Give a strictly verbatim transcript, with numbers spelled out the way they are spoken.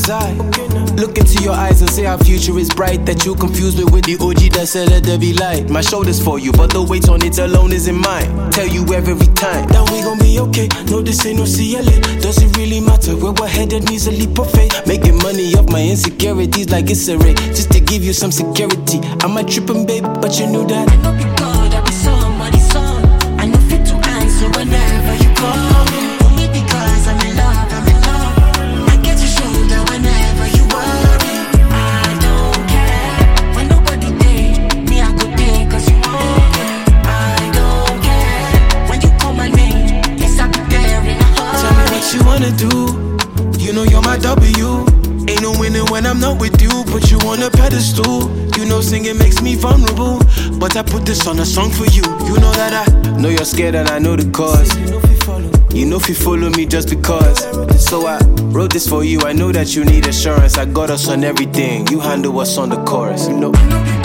side. Look into your eyes and say our future is bright. That you confuse me with the O G that said that there be light. My shoulders for you, but the weight on it alone isn't mine. Tell you every time that we gon' be okay. No, this ain't no C L A. Does it really matter where we're headed? Needs a leap of faith. Making money off my insecurities like it's a race, just to give you some security. I might trippin', babe, but you knew that. I know be God, I be somebody's son. I know fit to answer whenever you call. Only because I'm in love, I'm in love. I get your shoulder whenever you worry. I don't care when nobody there. Me, I go there cause you want me. I don't care when you call my name. Yes, I'll be there in a hurry. Tell me what you wanna do. You know you're my W. Ain't no winning when I'm not with you. Put you on a pedestal. You know singing makes me vulnerable, but I put this on a song for you. You know that I know you're scared and I know the cause. You know if you follow me just because. So I wrote this for you. I know that you need assurance. I got us on everything. You handle us on the chorus. You know